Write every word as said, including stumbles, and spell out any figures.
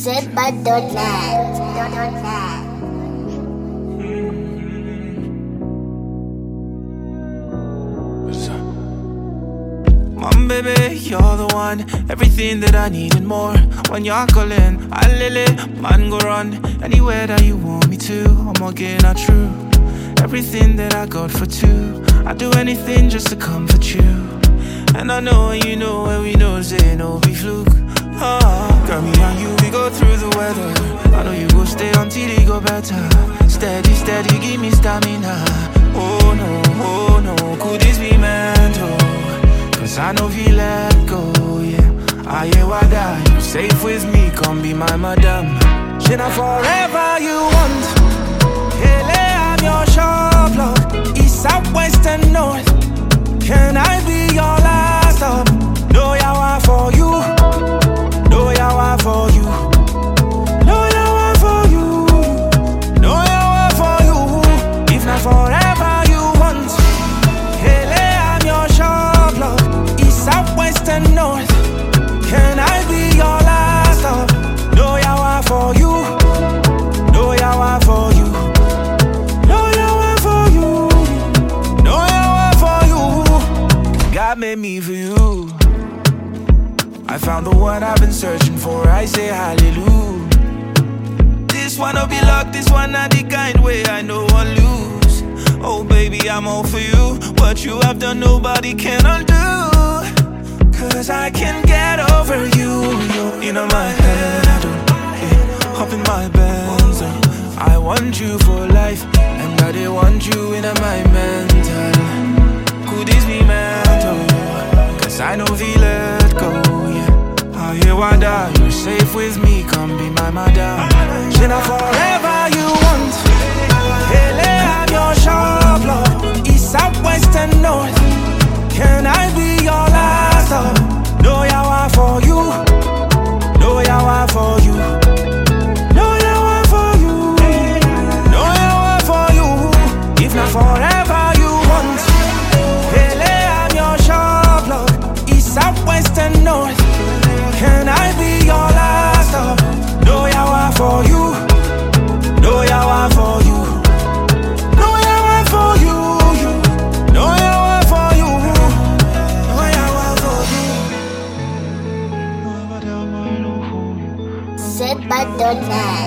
Said by dot net. Dot net. Mom, baby, you're the one, everything that I need and more. When you're calling, I lily, man go run anywhere that you want me to. I'm again not true. Everything that I got for two, I'd do anything just to comfort you. And I know you know, and we know say no be fluke. Oh, girl, me and you, we go through the weather. I know you go stay until it go better. Steady, steady, give me stamina. Oh no, oh no, could this be meant? Oh, cause I know if you let go, yeah. I hear what I, you safe with me, come be my madam. She not forever you want. Hele, I'm your shop love. East, south, west and north. Can I be your last stop? No, yeah, I for you. No, yeah, I for you. No, yeah, I for you. No, yeah, I for you. If not forever you want. Hele, I'm your shop love. East, south, west and north. Can I be your last stop? No, yeah, I for you. No, yeah, I for you. No, yeah, I for you. No, yeah, I for you. God made me for you. I found the one I've been searching for. I say hallelujah. This one will be luck. This one not the kind way I know I'll lose. Oh baby, I'm all for you. What you have done nobody can undo. Cause I can't get over you. You're in my head, oh, yeah. Hop in my Benz, oh. I want you for life, and I didn't want you in my mental. Could this be mental? Cause I know we let go, yeah. I hear what I, you're safe with me, come be my madam. She not forever you want. Hele, I'm your shop love. East, south, west and north. Can I be your last stop? No, yeah, I for you. No, yeah, I for you. No, yeah, I for you. No, yeah, I for you. If not forever you want. Hele, I'm your shop love. East, south, west and north. Can I be your last stop? No, yeah, I for you. No, yeah, I for you. No, yeah, I for you. No, yeah, I for you. No, yeah, I for you. Said by dot net.